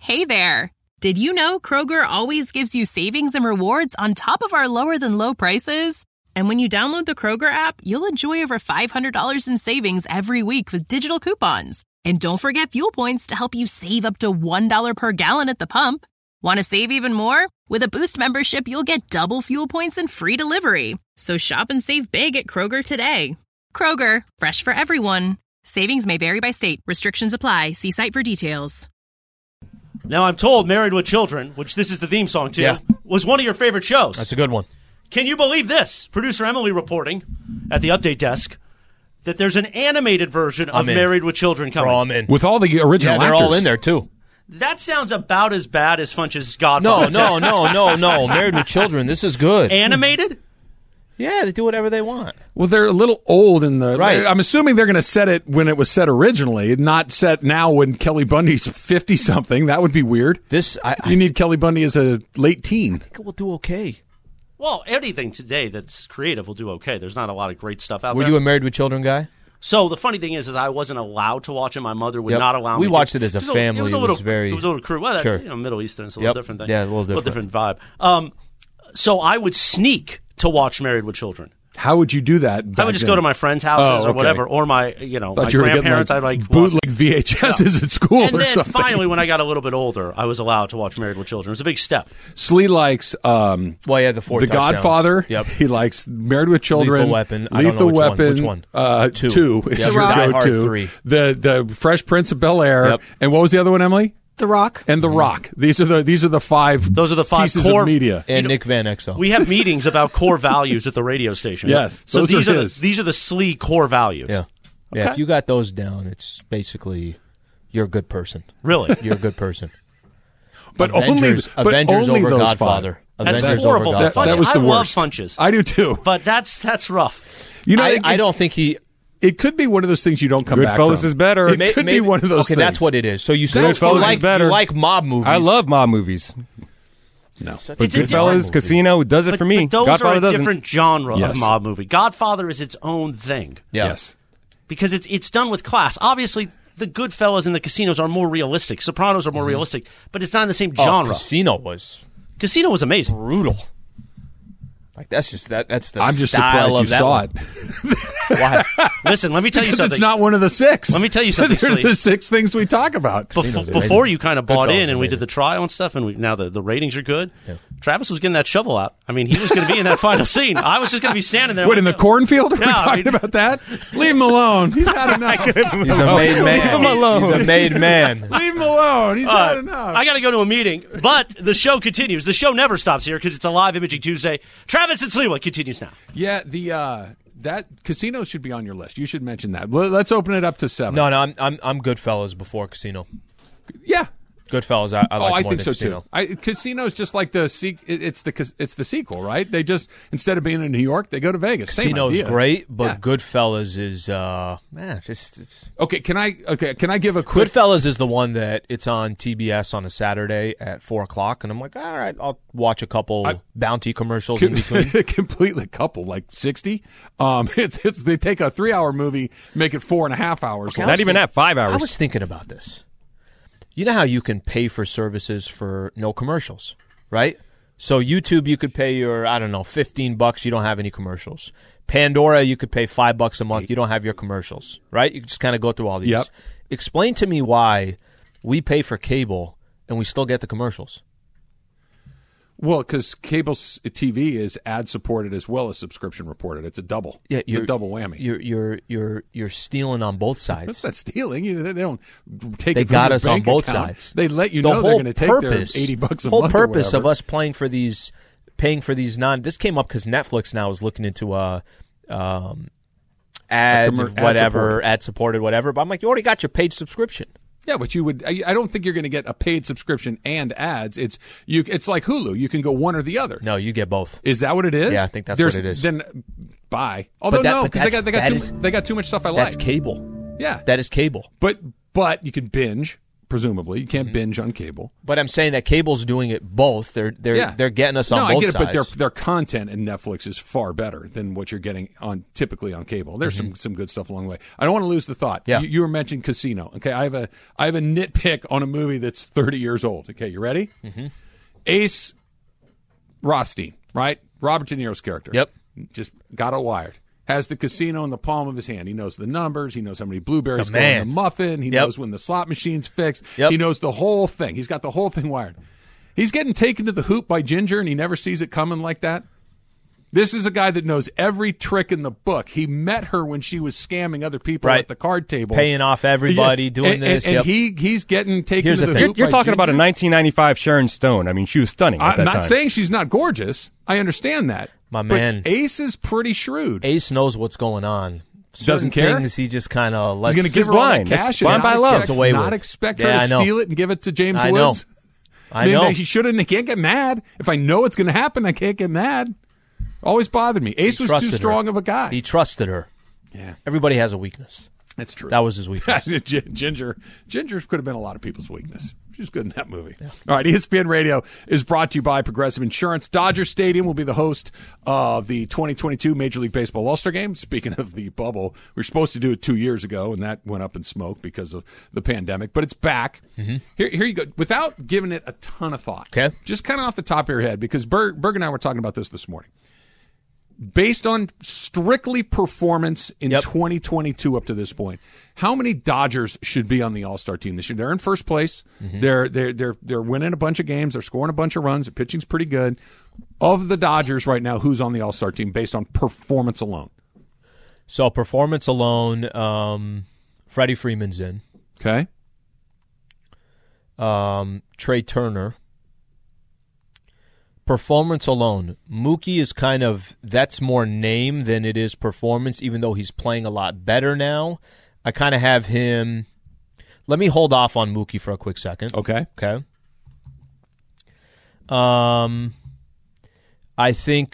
Hey there! Did you know Kroger always gives you savings and rewards on top of our lower-than-low prices? And when you download the Kroger app, you'll enjoy over $500 in savings every week with digital coupons. And don't forget fuel points to help you save up to $1 per gallon at the pump. Want to save even more? With a Boost membership, you'll get double fuel points and free delivery. So shop and save big at Kroger today. Kroger, fresh for everyone. Savings may vary by state. Restrictions apply. See site for details. Now, I'm told Married with Children, which this is the theme song to, was one of your favorite shows. That's a good one. Can you believe this? Producer Emily reporting at the update desk that there's an animated version of Married with Children coming. Bro, I'm in. With all the original they're actors. all in there, too. That sounds about as bad as Funch's Godfather. No. Married with Children, this is good. Animated? Yeah, they do whatever they want. Well, they're a little old in the... Right. I'm assuming they're going to set it when it was set originally, not set now when Kelly Bundy's 50-something. That would be weird. You need Kelly Bundy as a late teen. I think it will do okay. Well, anything today that's creative will do okay. There's not a lot of great stuff out Were there. you a Married with Children guy? So the funny thing is I wasn't allowed to watch it. My mother would not allow me We to. watched it as a family. It was a little crude. Well, Sure. Middle Eastern, it's a little different thing. Yeah, a little different vibe. So I would sneak to watch Married with Children. How would you do that? I would just go to my friends' houses or whatever, or my grandparents. I'd bootleg VHSs at school and or then something. finally, when I got a little bit older, I was allowed to watch Married with Children. It was a big step. Slee likes the 4 The Godfather. Yep. He likes Married with Children. Lethal Weapon. Lethal Weapon. Which one? Two is your Die go-to. Hard 3. The Fresh Prince of Bel-Air. Yep. And what was the other one, Emily? The Rock. And The Rock. These are the five. Those are the five pieces core of media. And Nick Van Exel. We have meetings about core values at the radio station. Yes, So those these are are his. these are the Slee core values. Yeah. Yeah, Okay. if you got those down, it's basically you're a good person. Really? You're a good person. But Avengers only over those Godfather. That's Avengers horrible. over Godfather. That was the I love worst. Funches. I do too. But that's rough. You know, I don't think he. It could be one of those things you don't come back from. Goodfellas is better. It could be one of those Okay, things. that's what it is. So you say Goodfellas is better. You like mob movies. I love mob movies. No. But It's a different Goodfellas, movie. Casino does it for me. But those Godfather are a doesn't. different genre Yes. of mob movie. Godfather is its own thing Yeah. Yes. because it's done with class. Obviously, the Goodfellas and the Casinos are more realistic. Sopranos are more realistic, but it's not in the same genre. Casino was Casino was amazing. brutal. Like that's just that's the I'm just style surprised of you that saw one. it. Why? Listen, let me tell you Because something. it's not one of the six. Let me tell you something, They're Slee. the six things we talk about. Casino's amazing. Before you kind of bought Goodfellas in and we did amazing. the trial and stuff, and now the ratings are good. Yeah. Travis was getting that shovel out. I mean, he was going to be in that final scene. I was just going to be standing there. What, in the cornfield? Are we Yeah, talking about that? Leave him alone. He's had enough. He's a made man. Leave him alone. He's a made man. Leave him alone. He's had enough. I got to go to a meeting, but the show continues. The show never stops here because it's a live Imaging Tuesday. Travis and Sliwa continues now. Yeah, that Casino should be on your list. You should mention that. Let's open it up to 7. No, I'm Goodfellas before Casino. Yeah. Goodfellas, I like I more think than so Casino. too. Casino's just like it's the sequel, right? They just, instead of being in New York, they go to Vegas. Same Casino's idea. great, but Yeah. Goodfellas is just. Okay, can I give a quick Goodfellas is the one that it's on TBS on a Saturday at 4:00, and I'm like, all right, I'll watch a couple bounty commercials in between. completely couple, like 60. They take a 3-hour movie, make it 4.5 hours. long. Not even at 5 hours. I was thinking about this. You know how you can pay for services for no commercials, right? So YouTube, you could pay your, I don't know, $15. You don't have any commercials. Pandora, you could pay $5 a month. You don't have your commercials, right? You just kind of go through all these. Yep. Explain to me why we pay for cable and we still get the commercials. Well, because cable TV is ad supported as well as subscription reported. It's a double. Yeah, it's a double whammy. You're stealing on both sides. That's not stealing. They don't take. They it from got your us on bank both account. sides. They let you The know they're whole going to take purpose, their $80 a whole month. or purpose of whatever. us paying for these This came up because Netflix now is looking into ad supported whatever. But I'm like, you already got your paid subscription. Yeah, but you would. I don't think you're going to get a paid subscription and ads. It's like Hulu. You can go one or the other. No, you get both. Is that what it is? Yeah, I think that's what it is. Then buy. Although no, because they got too much stuff I like. That's cable. Yeah, That is cable. But you can binge presumably. You can't binge on cable. But I'm saying that cable's doing it both. They're getting us on both sides. I get it, but their content in Netflix is far better than what you're getting on typically on cable. There's some good stuff along the way. I don't want to lose the thought. Yeah. You were mentioning Casino. Okay, I have a nitpick on a movie that's 30 years old. Okay, you ready? Ace Rothstein, right? Robert De Niro's character. Yep. Just got it wired. Has the casino in the palm of his hand. He knows the numbers. He knows how many blueberries go in the muffin. He knows when the slot machine's fixed. He knows the whole thing. He's got the whole thing wired. He's getting taken to the hoop by Ginger, and he never sees it coming like that. This is a guy that knows every trick in the book. He met her when she was scamming other people at the card table. Paying off everybody, doing this. And he's getting taken to the hoop You're talking by about a 1995 Sharon Stone. I mean, she was stunning at that time. I'm not saying she's not gorgeous. I understand that. My man. But Ace is pretty shrewd. Ace knows what's going on. Doesn't care. Things he just kind of lets. He's going to give her all that cash and not expect her to steal it and give it to James Woods. I know. He shouldn't. He can't get mad. If I know it's going to happen, I can't get mad. Always bothered me. Ace was too strong of a guy. He trusted her. Yeah. Everybody has a weakness. That's true. That was his weakness. Ginger could have been a lot of people's weakness. She was good in that movie. Yeah. All right, ESPN Radio is brought to you by Progressive Insurance. Dodger Stadium will be the host of the 2022 Major League Baseball All-Star Game. Speaking of the bubble, we were supposed to do it 2 years ago, and that went up in smoke because of the pandemic. But it's back. Here you go. Without giving it a ton of thought, just kind of off the top of your head, because Berg and I were talking about this morning. Based on strictly performance in 2022 up to this point, how many Dodgers should be on the All-Star team this year? They're in first place. They're winning a bunch of games. They're scoring a bunch of runs. Their pitching's pretty good. Of the Dodgers right now, who's on the All-Star team based on performance alone? So performance alone, Freddie Freeman's in. Okay. Trey Turner. Performance alone, Mookie is that's more name than it is performance, even though he's playing a lot better now. I kind of have him. Let me hold off on Mookie for a quick second. Okay. I think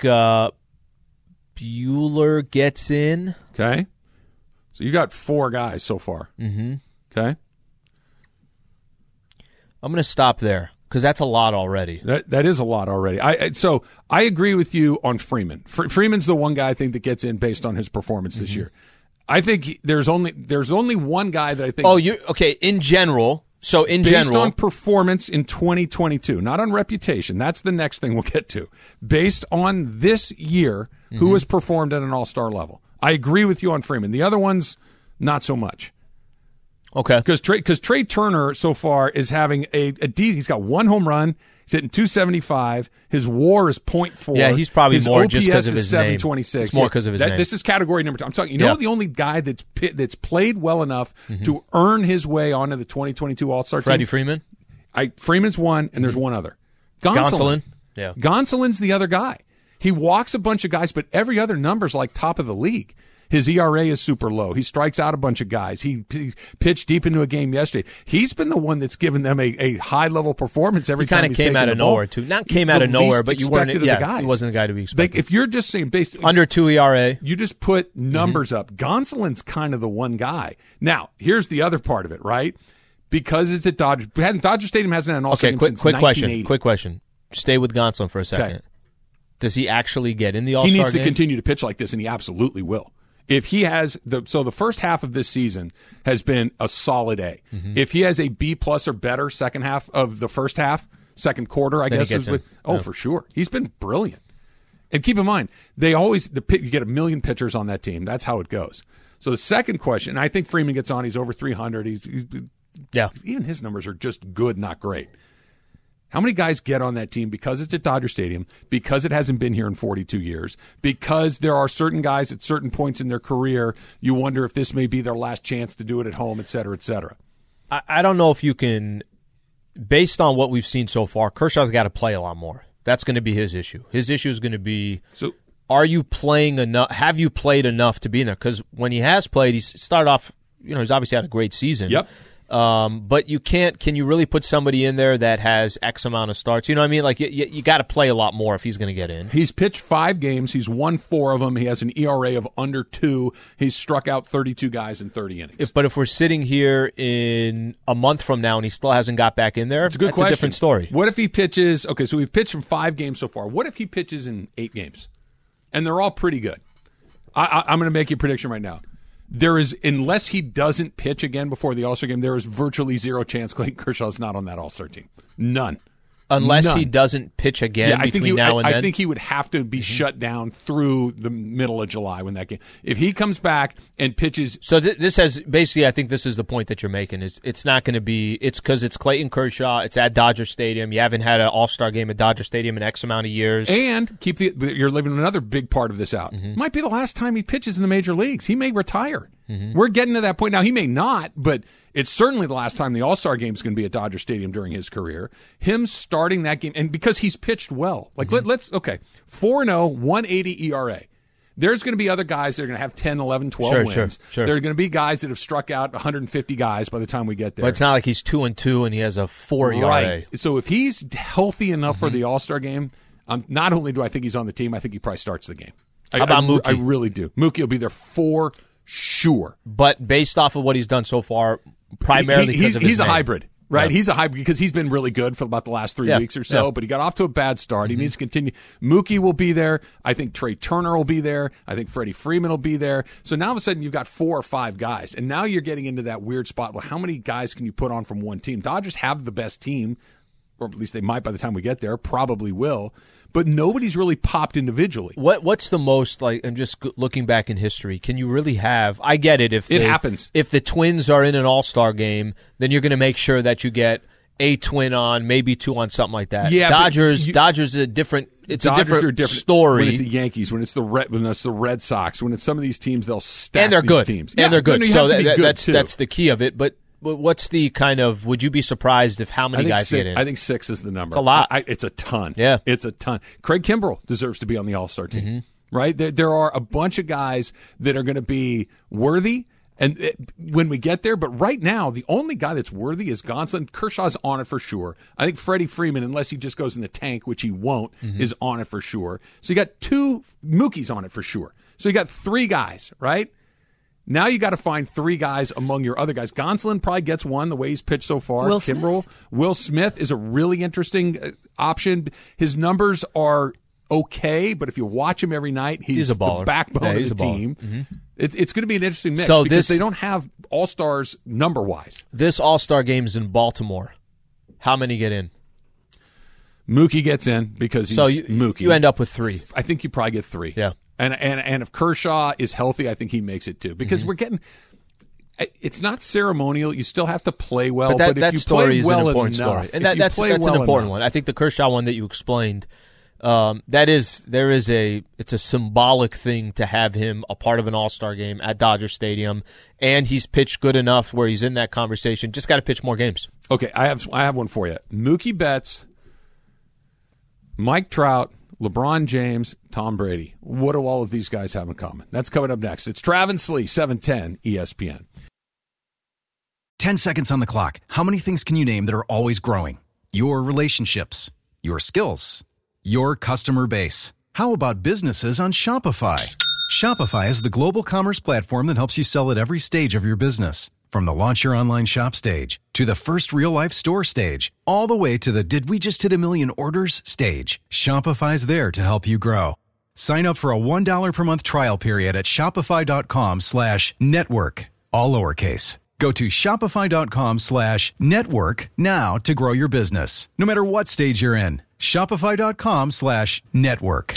Bueller gets in. Okay. So you got 4 guys so far. Okay. I'm going to stop there. Because that's a lot already. That is a lot already. So I agree with you on Freeman. Freeman's the one guy I think that gets in based on his performance this year. I think there's only one guy that I think. Oh, in general. So based on performance in 2022, not on reputation. That's the next thing we'll get to. Based on this year, who has performed at an all-star level? I agree with you on Freeman. The other ones, not so much. Okay. Because Trey Turner so far is having he's got 1 home run. He's hitting .275. His WAR is .4. Yeah, he's probably his more OPS just because of his name. .726. It's more because of his name. This is category number 2. I'm talking. The only guy that's played well enough to earn his way onto the 2022 All-Star team. Freddie Freeman. Freeman's one, and there's one other. Gonsolin. Yeah. Gonsolin's the other guy. He walks a bunch of guys, but every other number's like top of the league. His ERA is super low. He strikes out a bunch of guys. He pitched deep into a game yesterday. He's been the one that's given them a high-level performance every time he's taken the ball. He kind of came out of nowhere, too. Not came out of nowhere, but you weren't. Yeah, he wasn't the guy to be expected. If you're just saying under 2 ERA, you just put numbers up. Gonsolin's kind of the one guy. Now, here's the other part of it, right? Because it's at Dodger Stadium hasn't had an All-Star game since 1980. Quick question. Stay with Gonsolin for a second. Okay. Does he actually get in the All-Star game? He needs to continue to pitch like this, and he absolutely will. If he has the first half of this season has been a solid A. If he has a B+ or better second half of the first half, second quarter, I guess for sure. He's been brilliant. And keep in mind, you get 1 million pitchers on that team. That's how it goes. So the second question, I think Freeman gets on. He's over 300. Even his numbers are just good, not great. How many guys get on that team because it's at Dodger Stadium, because it hasn't been here in 42 years, because there are certain guys at certain points in their career, you wonder if this may be their last chance to do it at home, et cetera, et cetera? I don't know if you can, based on what we've seen so far, Kershaw's got to play a lot more. That's going to be his issue. His issue is going to be, are you playing enough? Have you played enough to be in there? Because when he has played, he's started off, he's obviously had a great season. Yep. But you can't. Can you really put somebody in there that has X amount of starts? You know what I mean? Like you got to play a lot more if he's going to get in. He's pitched 5 games. He's won 4 of them. He has an ERA of under 2. He's struck out 32 guys in 30 innings. But if we're sitting here in a month from now and he still hasn't got back in there, it's a good that's question. A different story. What if he pitches? Okay, so we've pitched from 5 games so far. What if he pitches in 8 games, and they're all pretty good? I'm going to make you a prediction right now. There is, unless he doesn't pitch again before the All-Star game, there is virtually zero chance Clayton Kershaw is not on that All-Star team. None. Unless he doesn't pitch again between now and then? I think he would have to be shut down through the middle of July when that game. If he comes back and pitches. So this has basically, I think this is the point that you're making, is it's not going to be, it's because it's Clayton Kershaw, it's at Dodger Stadium. You haven't had an All-Star game at Dodger Stadium in X amount of years. And you're leaving another big part of this out. Might be the last time he pitches in the major leagues. He may retire. We're getting to that point now. He may not, but it's certainly the last time the All-Star game is going to be at Dodger Stadium during his career. Him starting that game, and because he's pitched well. Like, let's 4-0, 180 ERA. There's going to be other guys that are going to have 10, 11, 12 wins. Sure. There are going to be guys that have struck out 150 guys by the time we get there. But it's not like he's 2-2 and he has a 4 ERA. Right. So if he's healthy enough for the All-Star game, not only do I think he's on the team, I think he probably starts the game. How about Mookie? I really do. Mookie will be there for sure. But based off of what he's done so far, primarily because of his he's a name. hybrid, right? Yeah. He's a hybrid because he's been really good for about the last 3 weeks or so, but he got off to a bad start. He needs to continue. Mookie will be there. I think Trey Turner will be there. I think Freddie Freeman will be there. So now all of a sudden you've got 4 or 5 guys, and now you're getting into that weird spot. Well, how many guys can you put on from one team? Dodgers have the best team, or at least they might by the time we get there, probably will. But nobody's really popped individually. What's the most, like, I'm just looking back in history, can you really have, I get it. If it happens. If the Twins are in an All-Star game, then you're going to make sure that you get a twin on, maybe 2 on, something like that. Yeah, Dodgers is a different, it's Dodgers a different When story. it's the Yankees, when it's the Red Sox, when it's some of these teams, they'll stack and they're these good. teams. And they're good. So that's the key of it. But what's the kind of, would you be surprised if how many guys get in? I think 6 is the number. It's a lot. It's a ton. Yeah. It's a ton. Craig Kimbrell deserves to be on the All-Star team, right? There are a bunch of guys that are going to be worthy when we get there. But right now, the only guy that's worthy is Gonsolin. Kershaw's on it for sure. I think Freddie Freeman, unless he just goes in the tank, which he won't, is on it for sure. So you got 2 Mookie's on it for sure. So you got 3 guys, right? Now you got to find 3 guys among your other guys. Gonsolin probably gets 1 the way he's pitched so far. Kimbrell. Will Smith is a really interesting option. His numbers are okay, but if you watch him every night, he's a baller. The backbone of the team. It's going to be an interesting mix because they don't have all-stars number-wise. This All-Star game is in Baltimore. How many get in? Mookie gets in because he's Mookie. You end up with 3. I think you probably get 3. Yeah. And if Kershaw is healthy, I think he makes it too. Because we're getting – it's not ceremonial. You still have to play well. But if you story play is well an important enough, story. And that's an important one. I think the Kershaw one that you explained, it's a symbolic thing to have him a part of an All-Star game at Dodger Stadium. And he's pitched good enough where he's in that conversation. Just got to pitch more games. Okay, I have one for you. Mookie Betts, Mike Trout, LeBron James, Tom Brady. What do all of these guys have in common? That's coming up next. It's Travis Lee, 710 ESPN. 10 seconds on the clock. How many things can you name that are always growing? Your relationships, your skills, your customer base. How about businesses on Shopify? Shopify is the global commerce platform that helps you sell at every stage of your business. From the launch your online shop stage to the first real-life store stage, all the way to the did we just hit 1 million orders stage, Shopify's there to help you grow. Sign up for a $1 per month trial period at shopify.com/network, all lowercase. Go to shopify.com/network now to grow your business, no matter what stage you're in. Shopify.com/network.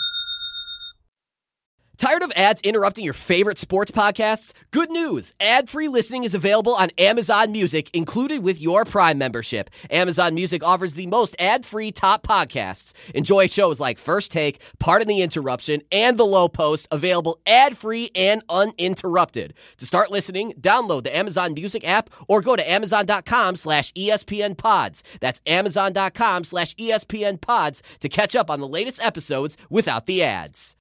Tired of ads interrupting your favorite sports podcasts? Good news! Ad-free listening is available on Amazon Music, included with your Prime membership. Amazon Music offers the most ad-free top podcasts. Enjoy shows like First Take, Pardon the Interruption, and The Low Post, available ad-free and uninterrupted. To start listening, download the Amazon Music app or go to amazon.com/ESPN Pods. That's amazon.com/ESPN Pods to catch up on the latest episodes without the ads.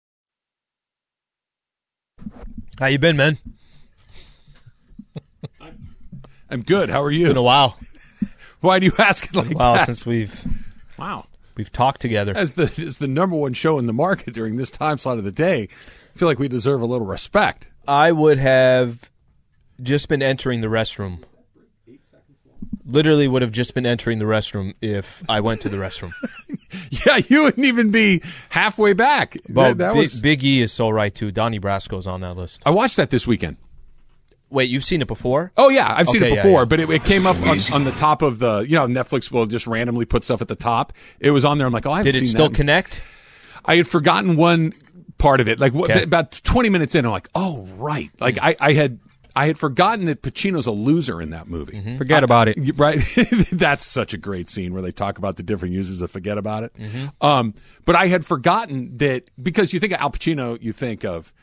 How you been, man? I'm good. How are you? It's been a while. Why do you ask it like that? Well, since we've talked together. As the number one show in the market during this time slot of the day, I feel like we deserve a little respect. I would have just been entering the restroom. Literally would have just been entering the restroom if I went to the restroom. Yeah, you wouldn't even be halfway back. But Big E is so right, too. Donnie Brasco's on that list. I watched that this weekend. Wait, you've seen it before? Oh, yeah, I've seen it before, yeah. But it came up on the top of the, Netflix will just randomly put stuff at the top. It was on there. I'm like, I haven't seen that. Did it still connect? I had forgotten one part of it. Like about 20 minutes in, I'm like, oh, right. Like I had forgotten that Pacino's a loser in that movie. Mm-hmm. Forget about it. Right? That's such a great scene where they talk about the different uses of forget about it. Mm-hmm. But I had forgotten that because you think of Al Pacino, you think of,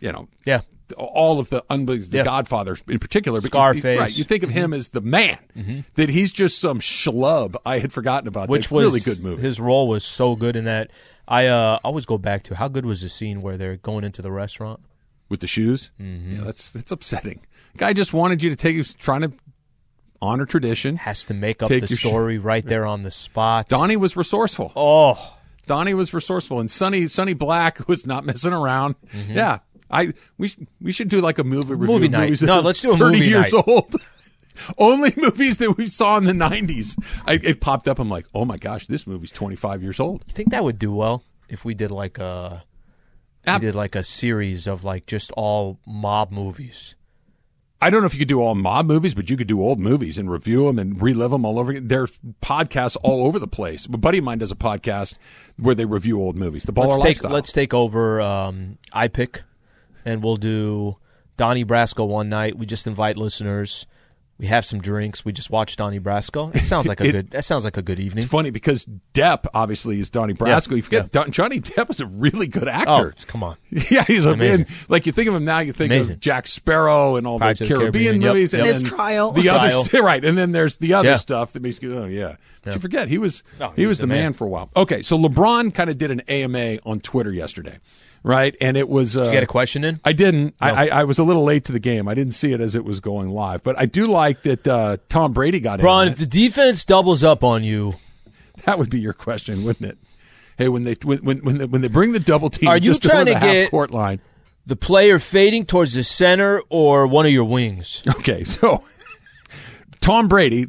all of the Godfather in particular. Scarface. Right. You think of him as the man. Mm-hmm. That he's just some schlub I had forgotten about. Which was really good movie. His role was so good in that. I always go back to how good was the scene where they're going into the restaurant? With the shoes? Mm-hmm. Yeah, that's upsetting. Guy just wanted you to take, he was trying to honor tradition. Has to make up the story right there on the spot. Donnie was resourceful. Oh. Donnie was resourceful. And Sonny Black was not messing around. Mm-hmm. Yeah. We should do like a movie review. Night. Movies No, let's do a movie 30 years night. Old. Only movies that we saw in the 90s. It popped up. I'm like, oh my gosh, this movie's 25 years old. You think that would do well if we did like a series of like just all mob movies? I don't know if you could do all mob movies, but you could do old movies and review them and relive them all over again. There's podcasts all over the place. A buddy of mine does a podcast where they review old movies. The Baller Lifestyle. Let's take over iPick, and we'll do Donnie Brasco one night. We just invite listeners. We have some drinks. We just watch Donnie Brasco. It sounds like a good evening. It's funny because Depp obviously is Donnie Brasco. You forget Johnny Depp is a really good actor. Oh, come on. Yeah, he's amazing. Like you think of him now, you think of Jack Sparrow and all Pirates the Caribbean movies, yep. and his trial. The other right, and then there's the other stuff that makes you go, oh yeah. But you forget he was the man for a while. Okay, so LeBron kind of did an AMA on Twitter yesterday. Right, and it was. Did you get a question in? I didn't. No. I was a little late to the game. I didn't see it as it was going live, but I do like that Tom Brady got in. Ron, if the defense doubles up on you, that would be your question, wouldn't it? Hey, when they bring the double team, are you just trying to the get half-court line, the player fading towards the center or one of your wings? Okay, so Tom Brady,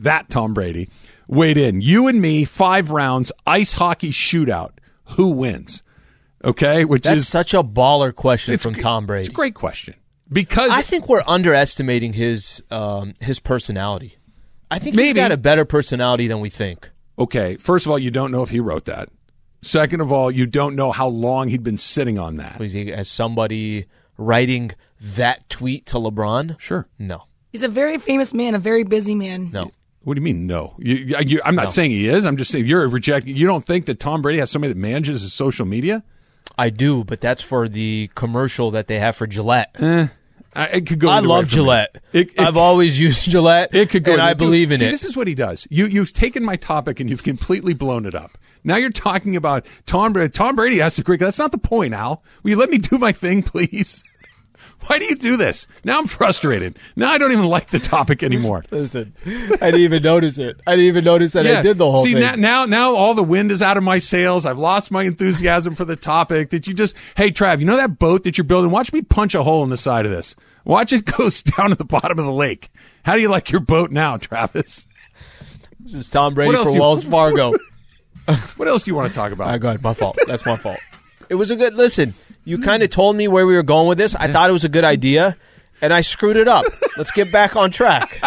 weighed in. You and me, 5 rounds, ice hockey shootout. Who wins? Okay, that's such a baller question from Tom Brady. It's a great question because I think we're underestimating his personality. I think he's got a better personality than we think. Okay, first of all, you don't know if he wrote that. Second of all, you don't know how long he'd been sitting on that. Was he as somebody writing that tweet to LeBron? Sure. No. He's a very famous man, a very busy man. No. What do you mean, no? I'm not saying he is. I'm just saying you're rejecting. You don't think that Tom Brady has somebody that manages his social media? I do, but that's for the commercial that they have for Gillette. It could go. I love Gillette. I've always used Gillette, and I believe in it. This is what he does. You've taken my topic and you've completely blown it up. Now you're talking about Tom Brady. Tom Brady has to cricket. That's not the point, Al. Will you let me do my thing, please? Why do you do this? Now I'm frustrated. Now I don't even like the topic anymore. Listen, I didn't even notice it. I didn't even notice that I did the whole thing. See, now all the wind is out of my sails. I've lost my enthusiasm for the topic. Hey, Trav, you know that boat that you're building? Watch me punch a hole in the side of this. Watch it go down at the bottom of the lake. How do you like your boat now, Travis? This is Tom Brady for Wells Fargo. What else do you want to talk about? Go ahead. My fault. That's my fault. It was a good listen. You kind of told me where we were going with this. I thought it was a good idea, and I screwed it up. Let's get back on track.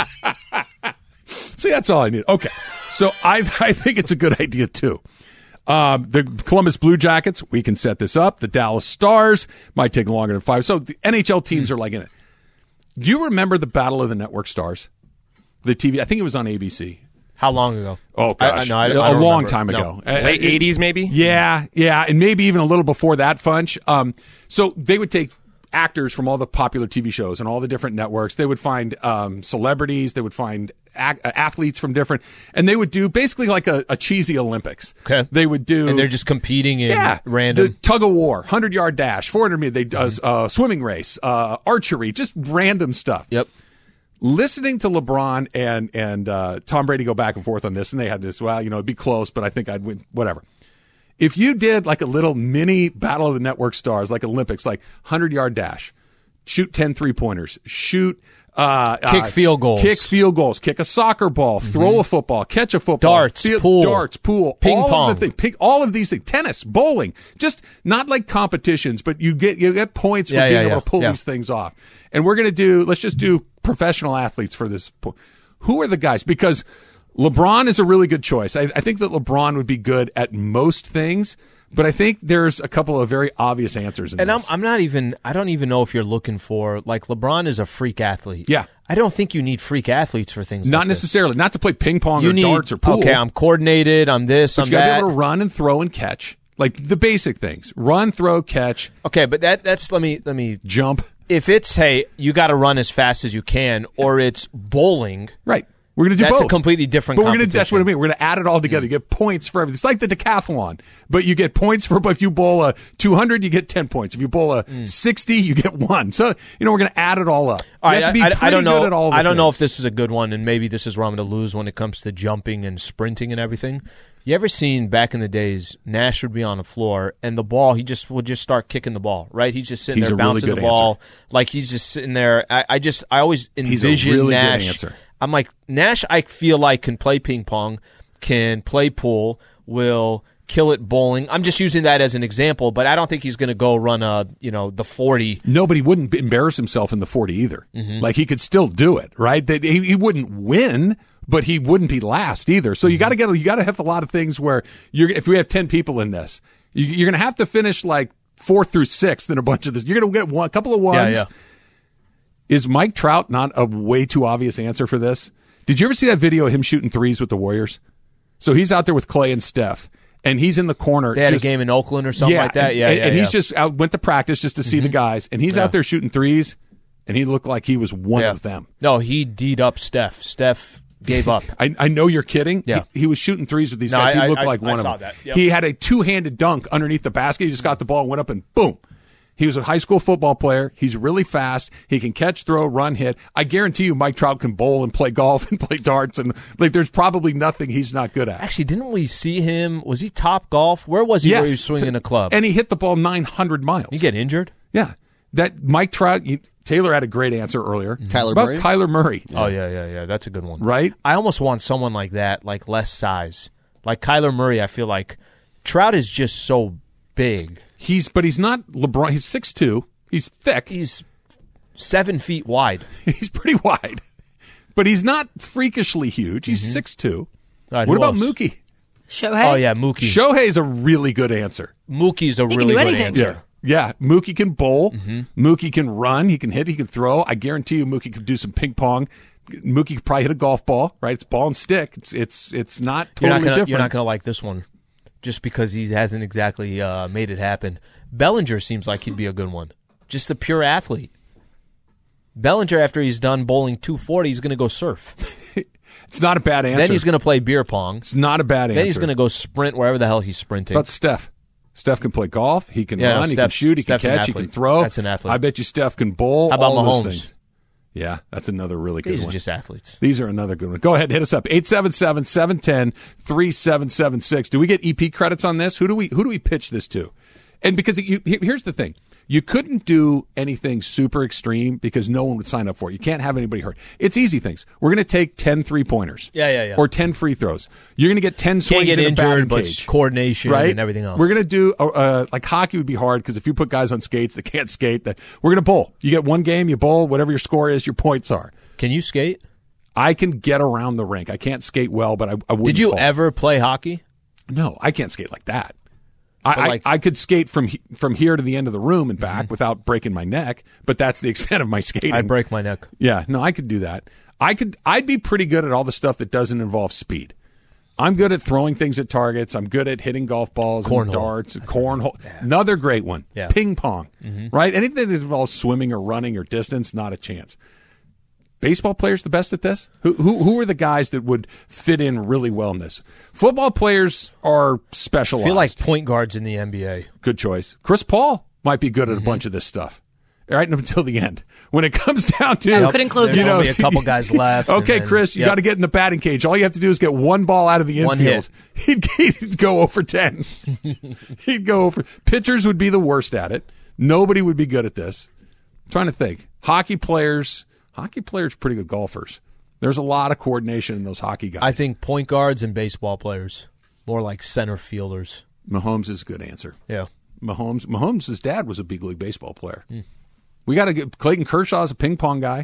See, that's all I need. Okay, so I think it's a good idea too. The Columbus Blue Jackets, we can set this up. The Dallas Stars might take longer than 5. So the NHL teams are like in it. Do you remember the Battle of the Network Stars? The TV. I think it was on ABC. How long ago? Oh, gosh. I don't a long remember. time ago. Late 80s, maybe? Yeah, and maybe even a little before that, Funch. So they would take actors from all the popular TV shows and all the different networks. They would find celebrities. They would find athletes from different, and they would do basically like a cheesy Olympics. Okay. They would do, and they're just competing in random, the tug of war, 100-yard dash, 400 meter. They swimming race, archery, just random stuff. Yep. listening to LeBron and Tom Brady go back and forth on this, and they had this, well, it'd be close, but I think I'd win, whatever. If you did like a little mini Battle of the Network Stars, like Olympics, like 100-yard dash, shoot 10 3-pointers, shoot kick field goals, kick a soccer ball, throw a football, catch a football, darts, pool, ping all pong, of the things, all of these things, tennis, bowling, just not like competitions, but you get points for being able to pull these things off. And we're going to let's just do professional athletes for this. Who are the guys? Because LeBron is a really good choice. I think that LeBron would be good at most things, but I think there's a couple of very obvious answers in this. And I don't even know if you're looking for, like, LeBron is a freak athlete. Yeah. I don't think you need freak athletes for things Not necessarily. Not to play ping pong or darts or pool. Okay, I'm coordinated, I'm this, but I'm you got to that. be able to run and throw and catch. Like the basic things. Run, throw, catch. Okay, but that's let me jump. If it's, hey, you got to run as fast as you can, or it's bowling. Right. We're going to do both. That's a completely different competition. That's what I mean. We're going to add it all together. You get points for everything. It's like the decathlon, but you get points for, but if you bowl a 200, you get 10 points. If you bowl a 60, you get 1. So, we're going to add it all up. All right, you have to be pretty good at all the I don't know things. if this is a good one, and maybe this is where I'm going to lose when it comes to jumping and sprinting and everything. You ever seen back in the days, Nash would be on the floor, and the ball, he would just start kicking the ball, right? He's just sitting there bouncing really the ball. Like, he's just sitting there. I always envision really Nash. Good answer. I'm like, Nash, I feel like can play ping pong, can play pool, will kill it bowling. I'm just using that as an example, but I don't think he's going to go run the 40. No, but he wouldn't embarrass himself in the 40 either. Mm-hmm. Like, he could still do it, right? He wouldn't win, but he wouldn't be last either. So you got to have a lot of things where if we have 10 people in this, you're going to have to finish like 4th through 6th in a bunch of this. You're going to get a couple of ones. Yeah. Is Mike Trout not a way too obvious answer for this? Did you ever see that video of him shooting threes with the Warriors? So he's out there with Clay and Steph, and he's in the corner. They had a game in Oakland or something like that. And he's just went to practice just to see the guys, and he's out there shooting threes, and he looked like he was one of them. No, he D'd up Steph. Steph gave up. I know you're kidding. Yeah. He was shooting threes with these guys. He looked like one of them. That. Yep. He had a two-handed dunk underneath the basket. He just got the ball and went up and boom. He was a high school football player. He's really fast. He can catch, throw, run, hit. I guarantee you Mike Trout can bowl and play golf and play darts. And like, there's probably nothing he's not good at. Actually, didn't we see him? Was he Top Golf? Where was he? Yes, where he was swinging a club? And he hit the ball 900 miles. Did he get injured? Yeah. That Mike Trout, Taylor had a great answer earlier. Kyler Murray. Oh, yeah. That's a good one. Right? I almost want someone like that, like less size. Like Kyler Murray, I feel like Trout is just so big. But he's not LeBron. He's 6'2". He's thick. He's 7 feet wide. He's pretty wide. But he's not freakishly huge. He's 6'2". Right, what about Mookie? Shohei? Oh, yeah, Mookie. Shohei's a really good answer. Mookie's a really good answer. Yeah. Mookie can bowl. Mookie can run. He can hit. He can throw. I guarantee you Mookie could do some ping pong. Mookie could probably hit a golf ball, right? It's ball and stick. It's not totally different. You're not going to like this one just because he hasn't exactly made it happen. Bellinger seems like he'd be a good one. Just a pure athlete. Bellinger, after he's done bowling 240, he's going to go surf. It's not a bad answer. Then he's going to play beer pong. It's not a bad answer. Then he's going to go sprint wherever the hell he's sprinting. But Steph. Steph can play golf. He can run. He can shoot. He can catch. He can throw. That's an athlete. I bet you Steph can bowl. How about all Mahomes? Those things. Yeah, that's another really good one. These are just athletes. These are another good one. Go ahead, hit us up. 877-710-3776. Do we get EP credits on this? Who do we pitch this to? And because here's the thing. You couldn't do anything super extreme because no one would sign up for it. You can't have anybody hurt. It's easy things. We're going to take 10 3-pointers. Yeah. Or 10 free throws. You're going to get 10 swings Can't get in a batting injured, cage. but coordination right? and everything else. We're going to do, like hockey would be hard because if you put guys on skates that can't skate, we're going to bowl. You get one game, you bowl, whatever your score is, your points are. Can you skate? I can get around the rink. I can't skate well, but I wouldn't Did you fall. ever play hockey? No, I can't skate like that. I could skate from here to the end of the room and back without breaking my neck, but that's the extent of my skating. I break my neck. Yeah, no, I could do that. I'd be pretty good at all the stuff that doesn't involve speed. I'm good at throwing things at targets. I'm good at hitting golf balls and darts, cornhole. Another great one. Yeah. Ping pong. Right? Anything that involves swimming or running or distance, not a chance. Baseball players the best at this? Who are the guys that would fit in really well in this? Football players are specialized. I feel like point guards in the NBA. Good choice. Chris Paul might be good at a bunch of this stuff. right until the end. When it comes down to, couldn't close There's it. only a couple guys left. Okay, and then, Chris, you got to get in the batting cage. All you have to do is get one ball out of the One infield. He'd go over 10. He'd go over. Pitchers would be the worst at it. Nobody would be good at this. I'm trying to think. Hockey players, pretty good golfers. There's a lot of coordination in those hockey guys. I think point guards and baseball players, more like center fielders. Mahomes is a good answer. Yeah. Mahomes' dad was a big league baseball player. We got to get Clayton Kershaw's a ping pong guy.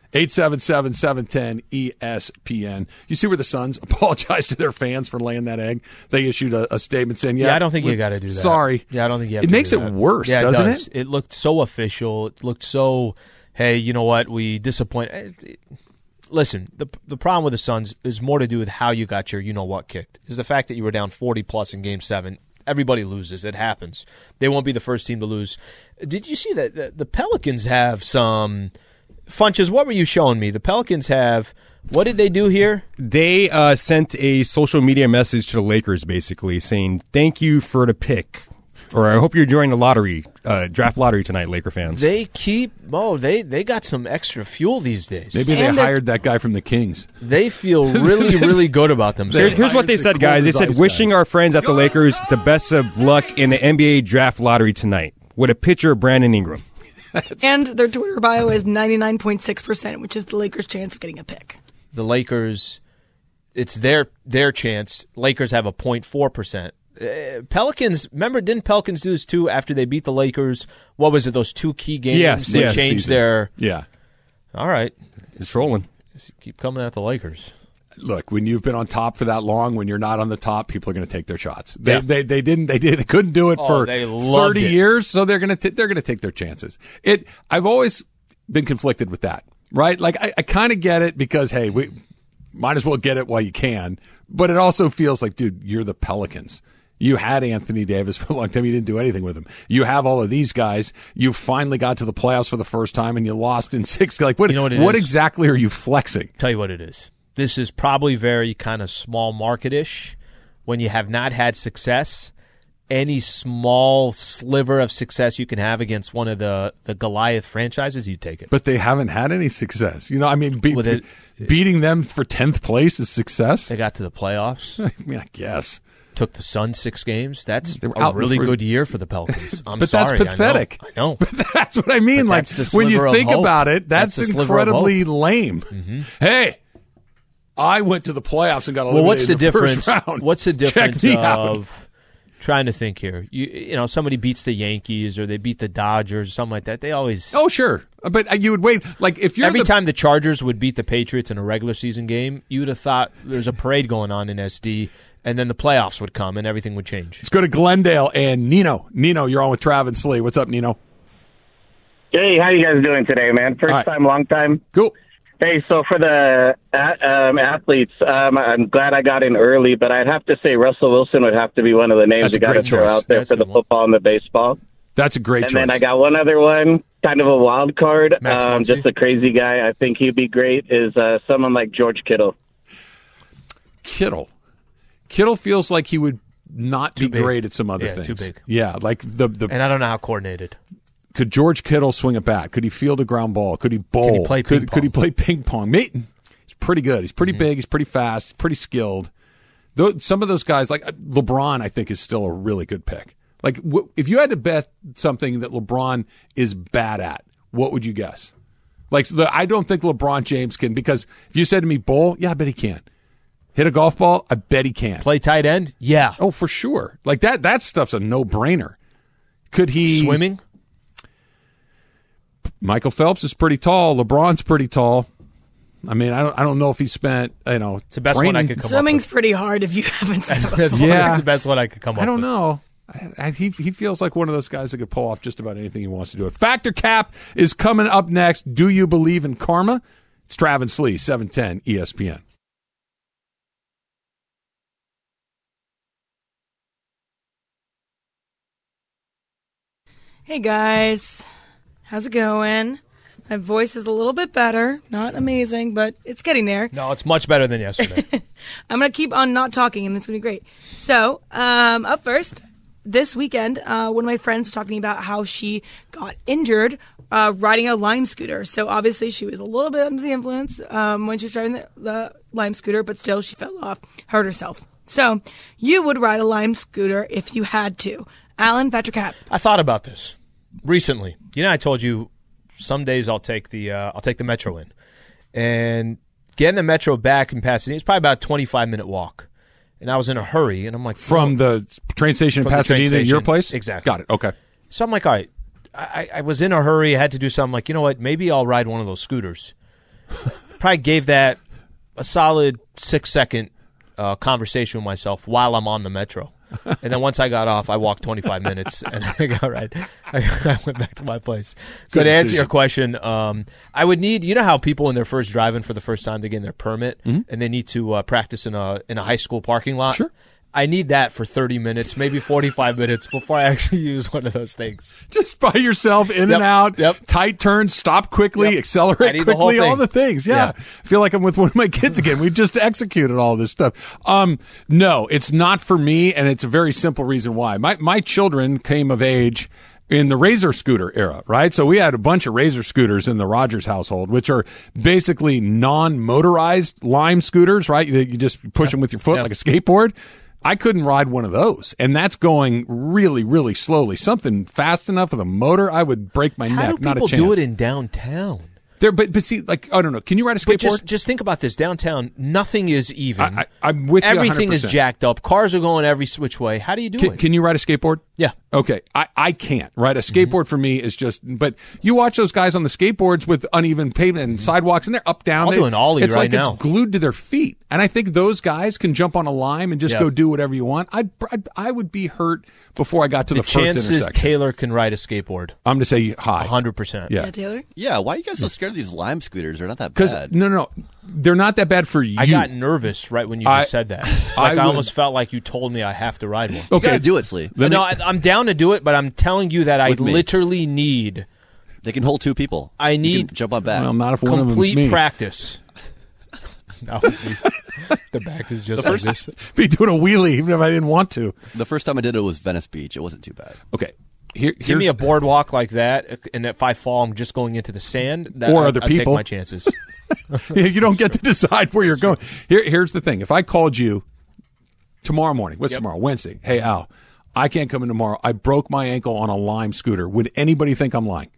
877-710-ESPN. You see where the Suns apologized to their fans for laying that egg? They issued a statement saying, I don't think you got to do that. Sorry. Yeah, I don't think you have it to makes do it that. worse, yeah, doesn't does. it? It looked so official. It looked so, hey, you know what? We disappoint. Listen, the problem with the Suns is more to do with how you got your you-know-what kicked. Is the fact that you were down 40-plus in Game 7. Everybody loses. It happens. They won't be the first team to lose. Did you see that the Pelicans have some – Funches, what were you showing me? The Pelicans have – what did they do here? They sent a social media message to the Lakers basically saying, thank you for the pick. Or I hope you're enjoying the lottery, draft lottery tonight, Laker fans. They they got some extra fuel these days. Maybe they hired that guy from the Kings. They feel really, really good about themselves. Here's what they said, guys. They said, wishing our friends at the Lakers the best of luck in the NBA draft lottery tonight with a picture of Brandon Ingram. And their Twitter bio is 99.6%, which is the Lakers' chance of getting a pick. The Lakers, it's their chance. Lakers have a 0.4%. Pelicans, remember, didn't Pelicans do this too after they beat the Lakers? What was it, those 2 key games? Yes, they changed their... Yeah. All right. It's rolling. Keep coming at the Lakers. Look, when you've been on top for that long, when you're not on the top, people are going to take their shots. They couldn't do it for 30 years, so they're going to take their chances. I've always been conflicted with that, right? Like I kind of get it because hey, we might as well get it while you can, but it also feels like, dude, you're the Pelicans. You had Anthony Davis for a long time. You didn't do anything with him. You have all of these guys. You finally got to the playoffs for the first time, and you lost in 6. Like, what exactly are you flexing? Tell you what it is. This is probably very kind of small market-ish. When you have not had success, any small sliver of success you can have against one of the Goliath franchises, you take it. But they haven't had any success. You know, I mean, beating them for 10th place is success. They got to the playoffs. I mean, I guess. Took the Suns 6 games. That's a really good year for the Pelicans. But that's pathetic. I know. But that's what I mean. Like, when you think about it, that's incredibly lame. Mm-hmm. Hey, I went to the playoffs and got eliminated in the first round. What's the difference of trying to think here? You know, somebody beats the Yankees or they beat the Dodgers or something like that. They always... Oh, sure. But you would wait. Like, if you're Every time the Chargers would beat the Patriots in a regular season game, you would have thought there's a parade going on in SD. And then the playoffs would come and everything would change. Let's go to Glendale and Nino. Nino, you're on with Travis Lee. What's up, Nino? Hey, how you guys doing today, man? First time, long time? Cool. Hey, so for the athletes, I'm glad I got in early, but I'd have to say Russell Wilson would have to be one of the names you got to throw out there for the football and the baseball. That's a great choice. And then I got one other one, kind of a wild card, just a crazy guy. I think he'd be great, is someone like George Kittle. Kittle feels like he would not be great at some other things. Too big. Yeah, like the and I don't know how coordinated. Could George Kittle swing a bat? Could he field a ground ball? Could he bowl? Could he play ping pong? Could he play ping pong? He's pretty good. He's pretty big. He's pretty fast. He's pretty skilled. Some of those guys, like LeBron, I think is still a really good pick. Like if you had to bet something that LeBron is bad at, what would you guess? Like I don't think LeBron James can, because if you said to me bowl, yeah, I bet he can. Hit a golf ball? I bet he can. Play tight end? Yeah. Oh, for sure. Like that stuff's a no-brainer. Could he... Swimming? Michael Phelps is pretty tall. LeBron's pretty tall. I mean, I don't know if he spent, it's the best training. One I could come Swimming's up with. pretty hard if you haven't swum before. It's the best one I could come up with. I don't know. He feels like one of those guys that could pull off just about anything he wants to do. Factor Cap is coming up next. Do you believe in karma? It's Travis Lee, 710 ESPN. Hey guys, how's it going? My voice is a little bit better. Not amazing, but it's getting there. No, it's much better than yesterday. I'm going to keep on not talking, and it's going to be great. So, up first, this weekend, one of my friends was talking about how she got injured riding a Lime scooter. So obviously she was a little bit under the influence when she was driving the Lime scooter, but still she fell off, hurt herself. So you would ride a Lime scooter if you had to. Alan, Patrick Cap. I thought about this recently. I told you some days I'll take the Metro in. And getting the Metro back in Pasadena, it's probably about a 25-minute walk. And I was in a hurry, and I'm like... From the train station in Pasadena to your place? Exactly. Got it. Okay. So I'm like, all right, I was in a hurry. I had to do something. Like, you know what? Maybe I'll ride one of those scooters. Probably gave that a solid 6-second conversation with myself while I'm on the Metro. And then once I got off, I walked 25 minutes, and I got right. I went back to my place. So to answer your question, I would need. You know how people when they're first driving for the first time, they get their permit, and they need to practice in a high school parking lot. Sure. I need that for 30 minutes, maybe 45 minutes before I actually use one of those things. Just by yourself, in and out, tight turns, stop quickly, accelerate quickly, all the things. Yeah. I feel like I'm with one of my kids again. We just executed all this stuff. No, it's not for me, and it's a very simple reason why. My children came of age in the Razor scooter era, right? So we had a bunch of Razor scooters in the Rogers household, which are basically non-motorized Lime scooters, right? You just push them with your foot like a skateboard. I couldn't ride one of those, and that's going really, really slowly. Something fast enough with a motor, I would break my neck. How do not a chance. people do it in downtown? But see, like, I don't know. Can you ride a skateboard? But just think about this. Downtown, nothing is even. I'm with you 100%. Everything is jacked up. Cars are going every which way. How do you do it? Can you ride a skateboard? Yeah. Okay. I can't, right? A skateboard for me is just, but you watch those guys on the skateboards with uneven pavement and sidewalks, and they're up, down. I'll do an ollie it's right like now. It's glued to their feet. And I think those guys can jump on a Lime and just go do whatever you want. I would be hurt before I got to the first intersection. The chances Taylor can ride a skateboard. I'm going to say high. 100%. Yeah, Taylor? Yeah, why are you guys so scared of these Lime scooters? They're not that bad. No. They're not that bad for you. I got nervous right when you just said that. I almost felt like you told me I have to ride one. Okay. You got to do it, Slee. No, I'm down to do it, but I'm telling you that I literally need... They can hold 2 people. I need jump on back. Well, not if one of them's complete me. practice. No, the back is just like this. Be doing a wheelie even if I didn't want to. The first time I did it was Venice Beach. It wasn't too bad. Okay. Give me a boardwalk like that, and if I fall, I'm just going into the sand. Other people. Take my chances. You don't get to decide where you're going. Here's the thing. If I called you tomorrow morning, what's tomorrow? Wednesday. Hey, Al, I can't come in tomorrow. I broke my ankle on a Lime scooter. Would anybody think I'm lying?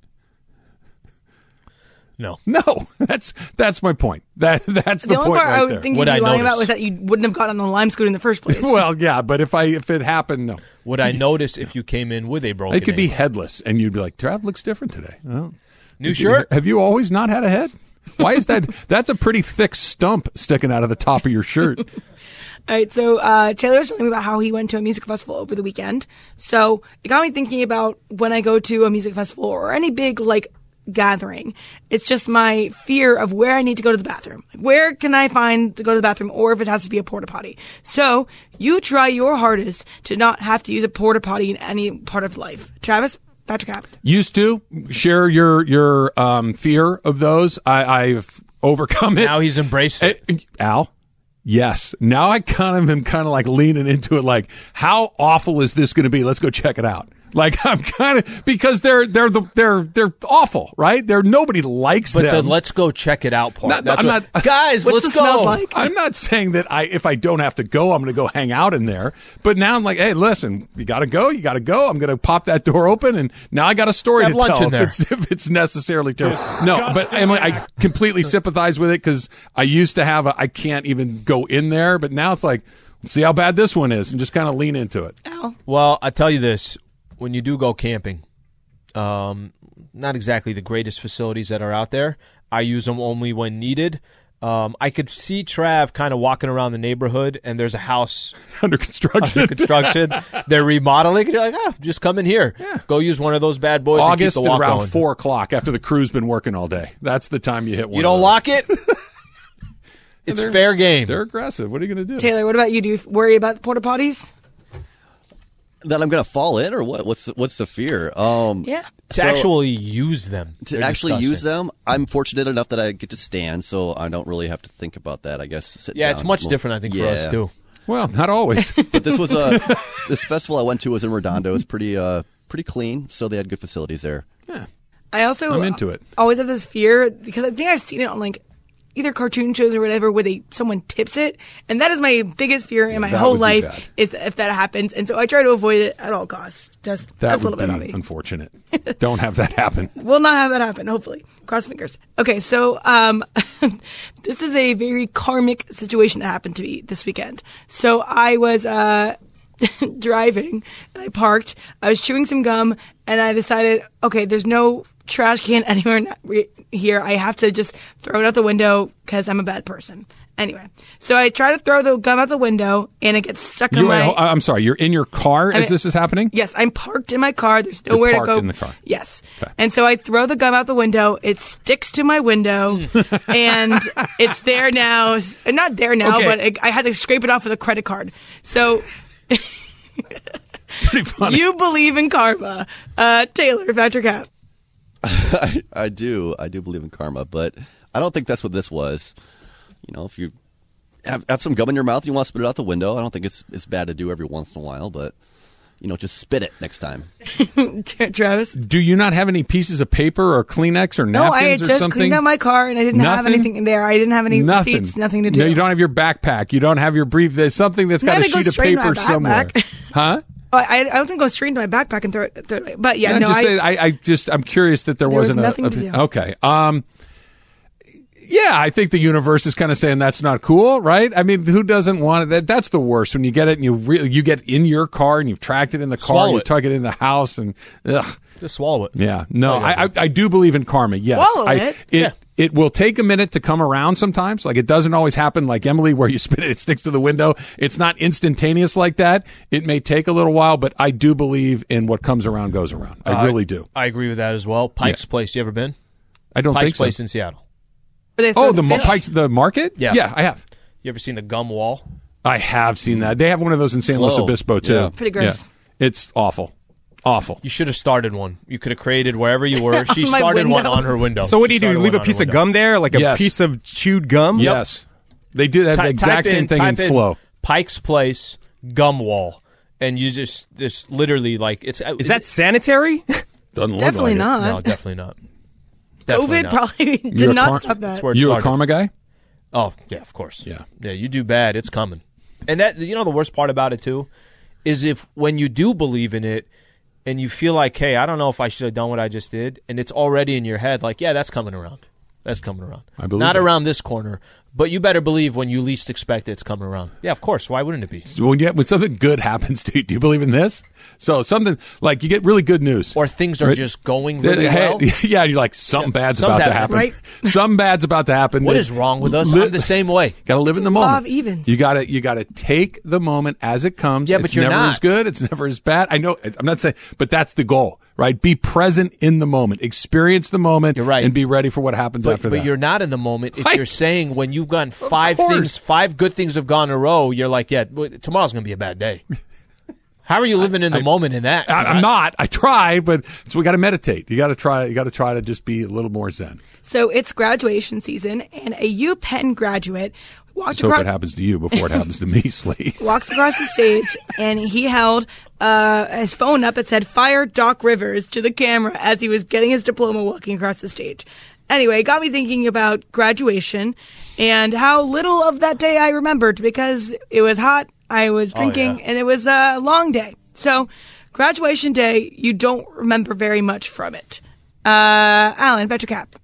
No, that's my point. That's the point. The only part right I would there. think you'd be lying about was that you wouldn't have gotten on a Lime scooter in the first place. Well, yeah, but if it happened, no. Would I notice if you came in with a broken It could be ankle? headless, and you'd be like, Trav looks different today. Oh. New shirt? Have you always not had a head? Why is that? That's a pretty thick stump sticking out of the top of your shirt. All right, so Taylor was telling me about how he went to a music festival over the weekend. So it got me thinking about when I go to a music festival or any big, gathering. It's just my fear of where I need to go to the bathroom. Where can I find to go to the bathroom, or if it has to be a porta potty? So you try your hardest to not have to use a porta potty in any part of life. Travis, Patrick Abbott. Used to share your fear of those. I've overcome it. Now he's embraced it. Al. Yes. Now I am kind of like leaning into it. Like, how awful is this going to be? Let's go check it out. Like, I'm kind of, because they're awful, right? Nobody likes them. But the let's go check it out part. Guys, let's go. Smells like? I'm not saying that if I don't have to go, I'm going to go hang out in there. But now I'm like, hey, listen, you got to go. I'm going to pop that door open, and now I got a story to tell if it's necessarily terrible. No, but Emily, I completely sympathize with it because I used to have I can't even go in there, but now it's like, let's see how bad this one is, and just kind of lean into it. Ow. Well, I tell you this. When you do go camping, not exactly the greatest facilities that are out there. I use them only when needed. I could see Trav kind of walking around the neighborhood, and there's a house under construction. They're remodeling. And you're like, just come in here. Yeah. Go use one of those bad boys. August and keep the walk at around going. 4 o'clock after the crew's been working all day. That's the time you hit one. You don't lock it? It's fair game. They're aggressive. What are you going to do? Taylor, what about you? Do you worry about porta potties? That I'm going to fall in, or what? What's the fear? Yeah. To actually use them. To actually use them, I'm fortunate enough that I get to stand, so I don't really have to think about that, I guess. It's much different, I think, for us, too. Well, not always. But this was this festival I went to was in Redondo. It was pretty clean, so they had good facilities there. Yeah. I'm into it. Always have this fear because I think I've seen it on like either cartoon shows or whatever where someone tips it, and that is my biggest fear in my whole life is if that happens, and so I try to avoid it at all costs. That's a little bit on me. Unfortunate. Don't have that happen. We'll not have that happen. Hopefully, cross fingers. Okay, so this is a very karmic situation that happened to me this weekend. So I was driving, and I parked. I was chewing some gum, and I decided, okay, there's no trash can anywhere here. I have to just throw it out the window because I'm a bad person. Anyway, so I try to throw the gum out the window, and it gets stuck in my... I'm sorry, you're in your car as this is happening? Yes, I'm parked in my car. There's nowhere to go. You're parked in the car? Yes. Okay. And so I throw the gum out the window. It sticks to my window, and it's there now. Not there now, but I had to scrape it off with a credit card. So... Pretty funny. You believe in karma. Taylor, Patrick Cap. I do believe in karma, but I don't think that's what this was. You know, if you have some gum in your mouth and you want to spit it out the window, I don't think it's bad to do every once in a while, but just spit it next time. Travis? Do you not have any pieces of paper or Kleenex or napkins or something? No, I had just cleaned out my car and I didn't have anything in there. I didn't have any receipts, nothing to do. No, you don't have your backpack. You don't have your brief. There's something that's got a sheet of paper somewhere. Huh? I don't think go straight into my backpack and throw it away. But yeah, I'm curious that there wasn't nothing to do. Okay. Yeah, I think the universe is kind of saying that's not cool, right? I mean, who doesn't want it? That's the worst when you get it and you get in your car and you've tracked it in the car, and you tuck it in the house, and just swallow it. Yeah, no, I do believe in karma. Yes, swallow it. It will take a minute to come around sometimes. Like, it doesn't always happen like Emily where you spit it sticks to the window. It's not instantaneous like that. It may take a little while, but I do believe in what comes around goes around. I really do. I agree with that as well. Pike's Place, you ever been? I don't think so. Pike's Place in Seattle. The market? Yeah. Yeah, I have. You ever seen the gum wall? I have seen that. They have one of those in San Luis Obispo, too. Yeah. Pretty gross. Yeah. It's awful. Awful. You should have started one. You could have created wherever you were. She started one on her window. So what do? Leave a piece of gum there? Like a piece of chewed gum? Yes. They do that exact same thing in slow. Pike's Place gum wall. And you just literally like it's. Is that sanitary? Doesn't look definitely like not. No, definitely not. COVID probably did not stop that. You a karma guy? Oh, yeah, of course. Yeah. Yeah, you do bad, it's coming. And that, the worst part about it, too, is when you do believe in it and you feel like, hey, I don't know if I should have done what I just did, and it's already in your head, like, yeah, that's coming around. That's coming around. I believe Not it. around this corner, but you better believe when you least expect it's coming around. Yeah, of course. Why wouldn't it be? When something good happens to you, do you believe in this? So something like you get really good news. Or things are just going really well. Yeah, you're like, something bad's about to happen. Right? Something bad's about to happen. What is wrong with us? I'm the same way. Got to live in the moment. Law of evens. You got to take the moment as it comes. Yeah, but it's you're never not. as good. It's never as bad. I know. I'm not saying, but that's the goal, right? Be present in the moment. Experience the moment. You're right. And be ready for what happens after that. But you're not in the moment if you're saying when you've gone five good things have gone in a row, you're like, yeah, tomorrow's going to be a bad day. How are you living in the moment in that? I'm not. I try, but so we got to meditate. You got to try. You got to try to just be a little more zen. So it's graduation season, and a UPenn graduate Let's hope it happens to you before it happens to me, Slee. Walks across the stage, and he held his phone up that said "Fire Doc Rivers" to the camera as he was getting his diploma walking across the stage. Anyway, it got me thinking about graduation and how little of that day I remembered because it was hot, I was drinking, and it was a long day. So graduation day, you don't remember very much from it. Alan, bet your cap.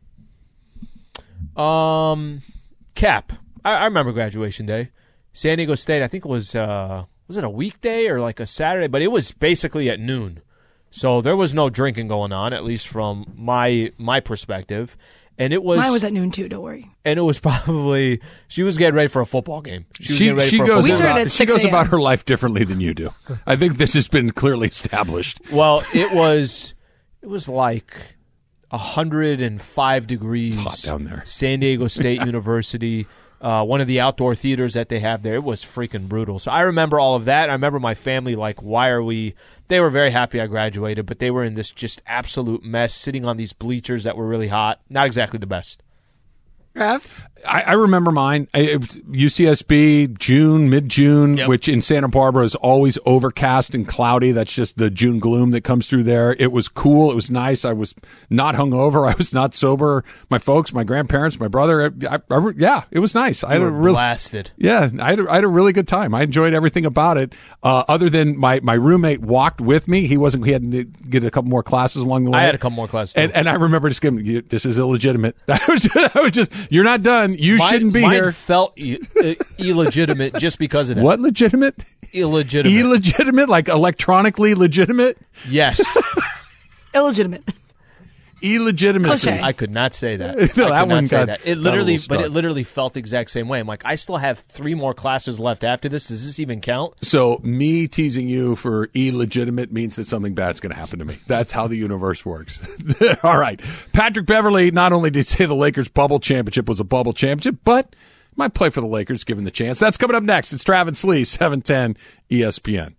Cap. I remember graduation day. San Diego State, I think it was it a weekday or like a Saturday? But it was basically at noon. So there was no drinking going on, at least from my perspective. And it was mine was at noon too, don't worry. And it was probably she was getting ready for a football game. She goes about her life differently than you do. I think this has been clearly established. Well, it was like 105 degrees. It's hot down there. San Diego State University. One of the outdoor theaters that they have there. It was freaking brutal. So I remember all of that. I remember my family, like, they were very happy I graduated, but they were in this just absolute mess, sitting on these bleachers that were really hot. Not exactly the best. I remember mine. It was UCSB, mid-June, which in Santa Barbara is always overcast and cloudy. That's just the June gloom that comes through there. It was cool. It was nice. I was not hungover. I was not sober. My folks, my grandparents, my brother. It was nice. I had a really blasted. Yeah, I had a really good time. I enjoyed everything about it. Other than my roommate walked with me. He had to get a couple more classes along the way. I had a couple more classes too. And I remember just giving, this is illegitimate. I was just, you're not done. You shouldn't be here. Mine felt illegitimate just because of that. What legitimate? Illegitimate. Illegitimate? Like electronically legitimate? Yes. Illegitimate. Illegitimacy. Cliché. I could not say that. No, I could not say got that. It literally felt the exact same way. I'm like, I still have 3 more classes left after this. Does this even count? So me teasing you for illegitimate means that something bad's going to happen to me. That's how the universe works. All right. Patrick Beverley not only did he say the Lakers bubble championship was a bubble championship, but might play for the Lakers given the chance. That's coming up next. It's Travis Lee, 710 ESPN.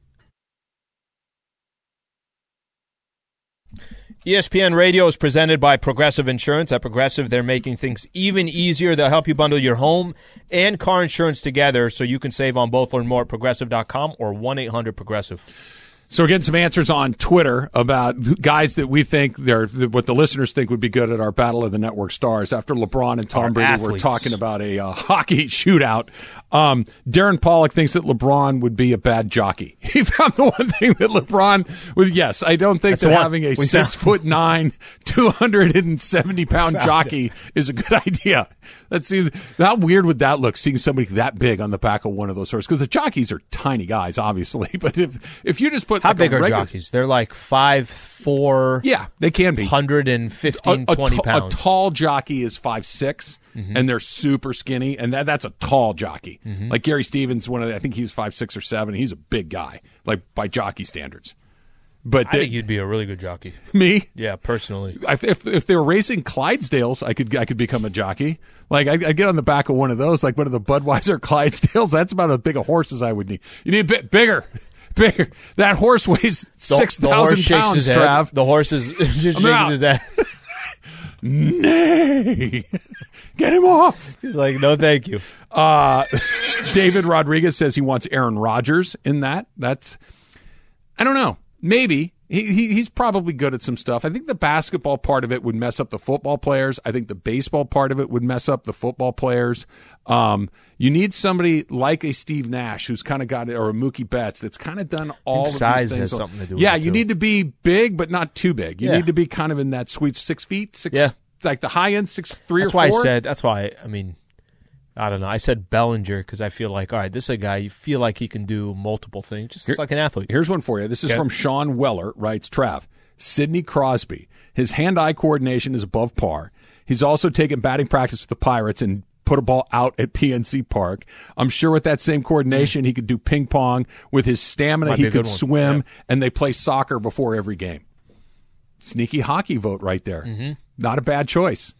ESPN Radio is presented by Progressive Insurance. At Progressive, they're making things even easier. They'll help you bundle your home and car insurance together so you can save on both. Learn more at Progressive.com or 1-800-PROGRESSIVE. So we're getting some answers on Twitter about guys that we think what the listeners think would be good at our Battle of the Network Stars. After LeBron and Tom Brady were talking about a hockey shootout, Darren Pollock thinks that LeBron would be a bad jockey. He found the one thing that LeBron was. Yes, I don't think that having a 6'9", 270-pound jockey is a good idea. That seems, how weird would that look? Seeing somebody that big on the back of one of those horses, because the jockeys are tiny guys, obviously. But if you just put how big are jockeys? They're like 5'4". Yeah, they can be 115, 20 pounds. A tall jockey is 5'6", and they're super skinny, and that's a tall jockey. Like Gary Stevens, I think he was 5'6" or 7". He's a big guy, like by jockey standards. But I think you'd be a really good jockey. Me? Yeah, personally. If they were racing Clydesdales, I could become a jockey. Like I'd get on the back of one of those, like one of the Budweiser Clydesdales. That's about as big a horse as I would need. You need a bit bigger. Bigger. That horse weighs 6,000 pounds, Trav. The horse just shakes his head. Nay. Get him off. He's like, no, thank you. David Rodriguez says he wants Aaron Rodgers in that. That's, I don't know. Maybe. He's probably good at some stuff. I think the basketball part of it would mess up the football players. I think the baseball part of it would mess up the football players. You need somebody like a Steve Nash who's kind of got it, or a Mookie Betts that's kind of done all of these things. Size has something to do with it. You need to be big, but not too big. You need to be kind of in that sweet 6 feet, like the high end 6'3" or 4. That's why I mean, I don't know. I said Bellinger because I feel like, all right, this is a guy you feel like he can do multiple things. Just looks like an athlete. Here's one for you. This is from Sean Weller, writes Trav. Sidney Crosby. His hand-eye coordination is above par. He's also taken batting practice with the Pirates and put a ball out at PNC Park. I'm sure with that same coordination, he could do ping pong. With his stamina, he could swim, and they play soccer before every game. Sneaky hockey vote right there. Not a bad choice.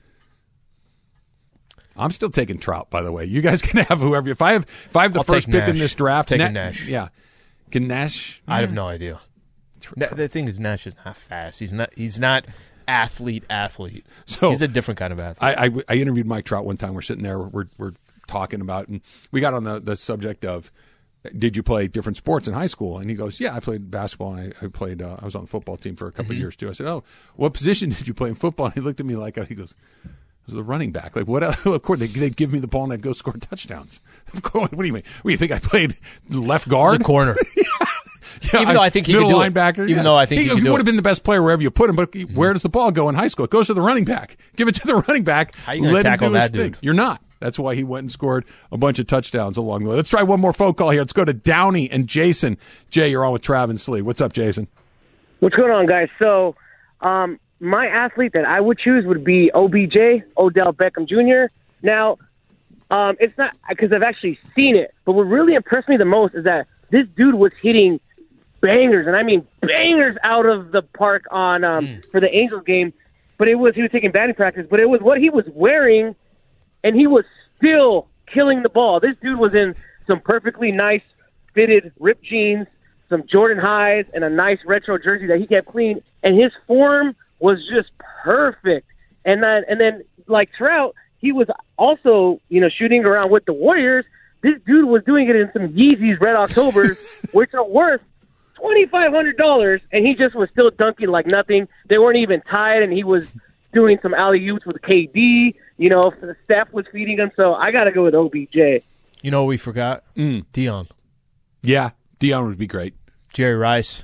I'm still taking Trout, by the way. You guys can have whoever. If I have the first pick in this draft, Nash. Yeah, can Nash? I have no idea. The thing is, Nash is not fast. He's not athlete. So he's a different kind of athlete. I interviewed Mike Trout one time. We're sitting there. We're talking about, and we got on the subject of, did you play different sports in high school? And he goes, yeah, I played basketball. And I played. I was on the football team for a couple of years too. I said, oh, what position did you play in football? And he looked at me like, he goes, I was a running back. Like, what else? Of course, they'd give me the ball and I'd go score touchdowns. Of course, what do you mean? What do you think? I played left guard? He's a corner. Yeah, even though I think he could do linebacker. Even though I think he would have been the best player wherever you put him. But where does the ball go in high school? It goes to the running back. Give it to the running back. How are you going to tackle that dude? You're not. That's why he went and scored a bunch of touchdowns along the way. Let's try one more phone call here. Let's go to Downey and Jason. Jay, you're on with Trav and Slee. What's up, Jason? What's going on, guys? So, my athlete that I would choose would be OBJ, Odell Beckham Jr. Now, it's not because I've actually seen it, but what really impressed me the most is that this dude was hitting bangers, and I mean bangers out of the park on for the Angels game. But he was taking batting practice, but it was what he was wearing, and he was still killing the ball. This dude was in some perfectly nice fitted ripped jeans, some Jordan highs, and a nice retro jersey that he kept clean, and his form was just perfect. And then like Trout, he was also, shooting around with the Warriors. This dude was doing it in some Yeezys Red Octobers, which are worth $2,500, and he just was still dunking like nothing. They weren't even tied, and he was doing some alley-oops with KD. Steph was feeding him, so I got to go with OBJ. You know what we forgot? Dion. Yeah, Dion would be great. Jerry Rice.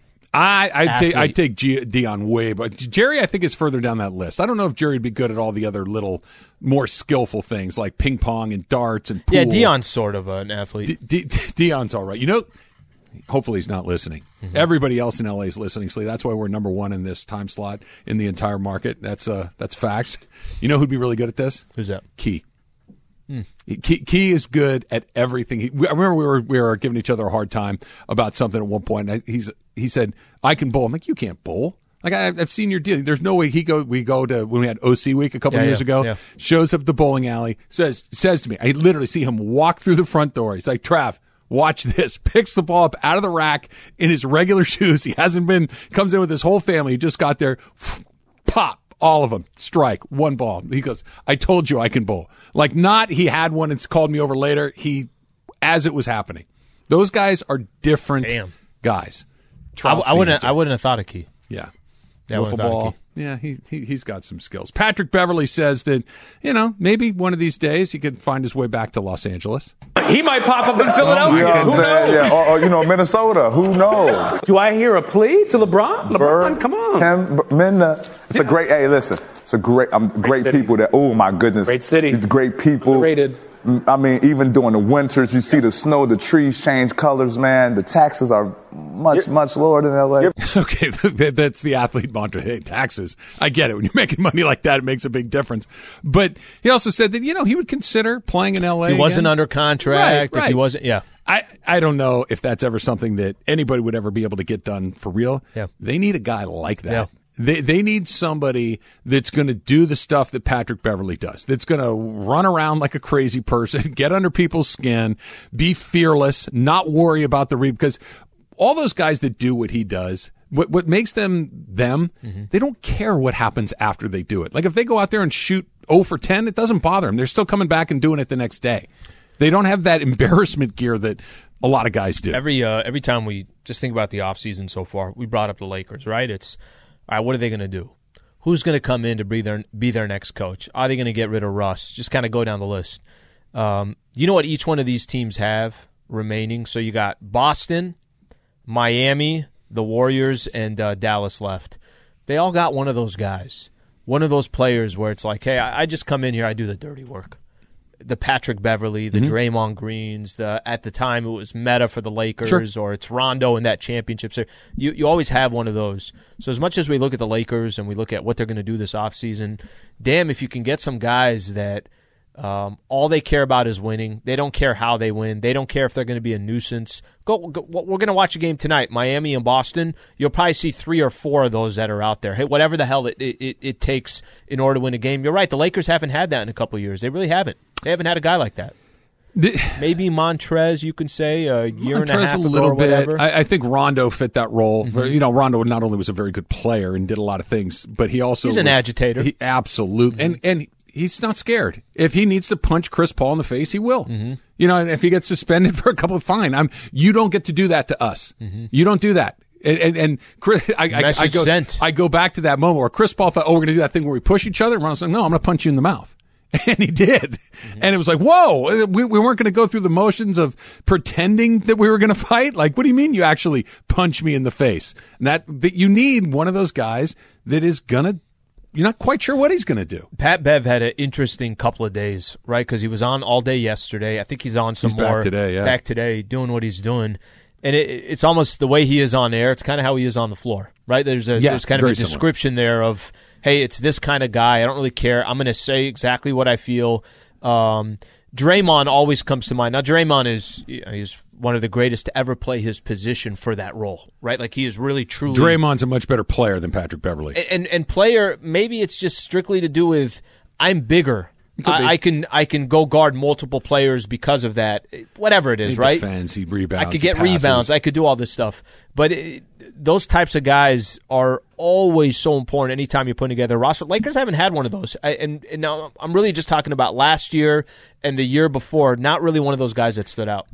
I'd take Dion way, but Jerry I think is further down that list. I don't know if Jerry would be good at all the other little more skillful things like ping pong and darts and pool. Yeah, Dion's sort of an athlete. Dion's all right. Hopefully he's not listening. Mm-hmm. Everybody else in LA is listening, so that's why we're number one in this time slot in the entire market. That's facts. You know who'd be really good at this? Who's that? Key. Key is good at everything. I remember we were giving each other a hard time about something at one point. And he said, "I can bowl." I'm like, "You can't bowl." Like I've seen your deal. There's no way we go to when we had OC week a couple years ago. Yeah. Shows up at the bowling alley. Says to me, I literally see him walk through the front door. He's like, "Trav, watch this." Picks the ball up out of the rack in his regular shoes. He comes in with his whole family. He just got there. Pop. All of them. Strike. One ball. He goes, "I told you I can bowl." Like not he had one and called me over later. As it was happening. Those guys are different guys. I wouldn't have thought of Key. Yeah. Wiffle ball. Yeah, he's got some skills. Patrick Beverley says that, maybe one of these days he could find his way back to Los Angeles. He might pop up in Philadelphia. Who knows? Yeah, or Minnesota. Who knows? Do I hear a plea to LeBron? LeBron, come on. It's a great. Hey, listen. It's a great. Great people. That. Oh my goodness. Great city. It's great people. Underrated. I mean, even during the winters, you see the snow, the trees change colors, man. The taxes are much lower than LA. Okay, that's the athlete mantra. Hey, taxes. I get it. When you're making money like that, it makes a big difference. But he also said that, he would consider playing in LA. He wasn't under contract. Right. If he wasn't, yeah. I don't know if that's ever something that anybody would ever be able to get done for real. Yeah. They need a guy like that. Yeah. They need somebody that's going to do the stuff that Patrick Beverley does, that's going to run around like a crazy person, get under people's skin, be fearless, not worry about the read. Because all those guys that do what he does, what makes them, they don't care what happens after they do it. Like if they go out there and shoot 0 for 10, it doesn't bother them. They're still coming back and doing it the next day. They don't have that embarrassment gear that a lot of guys do. Every time we just think about the offseason so far, we brought up the Lakers, right? It's all right, what are they going to do? Who's going to come in to be their next coach? Are they going to get rid of Russ? Just kind of go down the list. You know what each one of these teams have remaining? So you got Boston, Miami, the Warriors, and Dallas left. They all got one of those guys, one of those players where it's like, hey, I just come in here, I do the dirty work. The Patrick Beverley, the Draymond Greens, at the time it was Meta for the Lakers, or it's Rondo in that championship series. You always have one of those. So as much as we look at the Lakers and we look at what they're going to do this offseason, damn if you can get some guys that all they care about is winning. They don't care how they win. They don't care if they're going to be a nuisance. Go, we're going to watch a game tonight, Miami and Boston. You'll probably see 3 or 4 of those that are out there. Hey, whatever the hell it takes in order to win a game. You're right. The Lakers haven't had that in a couple of years. They really haven't. They haven't had a guy like that. Maybe Montrez, you can say, a year and a half ago or whatever. I think Rondo fit that role. Rondo not only was a very good player and did a lot of things, but he also he's an agitator. Absolutely. And he's not scared. If he needs to punch Chris Paul in the face, he will. And if he gets suspended for a couple of fine, you don't get to do that to us. You don't do that. And Chris, I go back to that moment where Chris Paul thought, we're going to do that thing where we push each other. And Rondo's like, no, I'm going to punch you in the mouth. And he did. And it was like, whoa, we weren't going to go through the motions of pretending that we were going to fight. Like, what do you mean you actually punch me in the face? And that you need one of those guys that is going to, you're not quite sure what he's going to do. Pat Bev had an interesting couple of days, right? Because he was on all day yesterday. I think he's on some more. Back today, doing what he's doing. And it's almost the way he is on air. It's kind of how he is on the floor, right? There's kind of a description there of, hey, it's this kind of guy. I don't really care. I'm going to say exactly what I feel. Draymond always comes to mind. Now, Draymond he's one of the greatest to ever play his position for that role, right? Like he is really truly. Draymond's a much better player than Patrick Beverley. And player, maybe it's just strictly to do with I'm bigger I can go guard multiple players because of that. Whatever it is, he right? Defends, he rebounds. I could get rebounds. I could do all this stuff. But those types of guys are always so important anytime you're putting together a roster. Lakers haven't had one of those. And now I'm really just talking about last year and the year before. Not really one of those guys that stood out.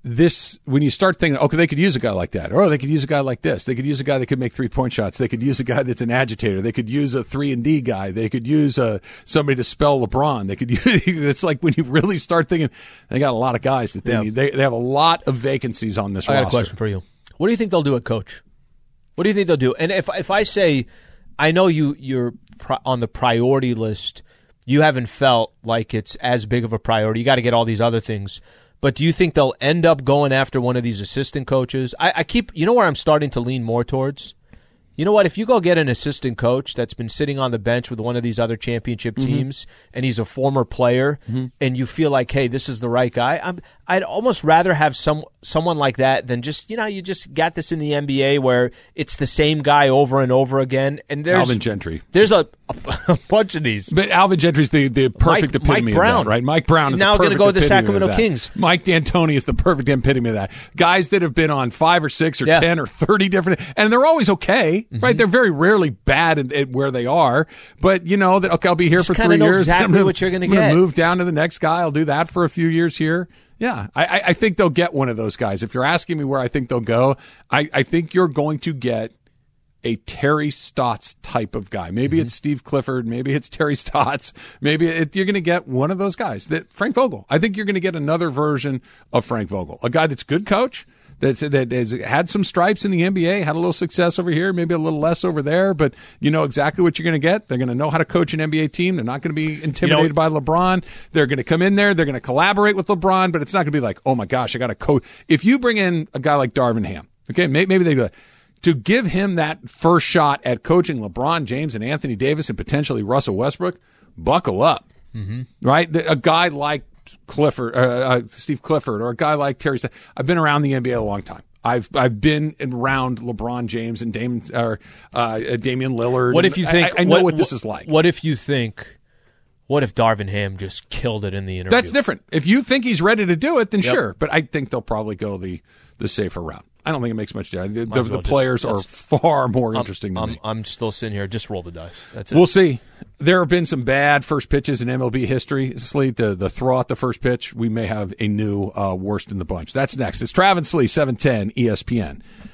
When you start thinking, okay, they could use a guy like that, or they could use a guy like this. They could use a guy that could make 3-point shots. They could use a guy that's an agitator. They could use a 3-and-D guy. They could use somebody to spell LeBron. They could use. It's like when you really start thinking, they got a lot of guys that they need. They have a lot of vacancies on this roster. I got a question for you. What do you think they'll do at coach? What do you think they'll do? And if I say, I know you're on the priority list, you haven't felt like it's as big of a priority. You got to get all these other things. But do you think they'll end up going after one of these assistant coaches? You know where I'm starting to lean more towards? You know what? If you go get an assistant coach that's been sitting on the bench with one of these other championship teams and he's a former player and you feel like, hey, this is the right guy, I'd almost rather have someone like that than just, you just got this in the NBA where it's the same guy over and over again. And there's Alvin Gentry. There's a bunch of these. But Alvin Gentry's the perfect epitome Mike Brown. of that, right? Mike Brown is now going to go to the Sacramento Kings. Mike D'Antoni is the perfect epitome of that. Guys that have been on 5 or 6 or 10 or 30 different, and they're always okay, right? They're very rarely bad at where they are, but you know that, okay, I'll be here for 3 years. Exactly what you're going to get. I'm going to move down to the next guy. I'll do that for a few years here. Yeah, I think they'll get one of those guys. If you're asking me where I think they'll go, I think you're going to get a Terry Stotts type of guy. Maybe it's Steve Clifford. Maybe it's Terry Stotts. Maybe you're going to get one of those guys. Frank Vogel. I think you're going to get another version of Frank Vogel, a guy that's a good coach, that has had some stripes in the NBA, had a little success over here, maybe a little less over there, but you know exactly what you're going to get. They're going to know how to coach an NBA team. They're not going to be intimidated by LeBron. They're going to come in there. They're going to collaborate with LeBron, but it's not going to be like, oh my gosh, I got to coach. If you bring in a guy like Darvin Ham, okay, maybe they go to give him that first shot at coaching LeBron James and Anthony Davis and potentially Russell Westbrook, buckle up, right? A guy like Clifford, Steve Clifford, or a guy like Terry. I've been around the NBA a long time. I've been around LeBron James and Damian Lillard. What if you think? I know what this is like. What if you think? What if Darvin Ham just killed it in the interview? That's different. If you think he's ready to do it, then sure. But I think they'll probably go the safer route. I don't think it makes much difference. The players are far more interesting to me. I'm still sitting here. Just roll the dice. That's it. We'll see. There have been some bad first pitches in MLB history. Slee, the throw out the first pitch, we may have a new worst in the bunch. That's next. It's Travis Slee, 710 ESPN.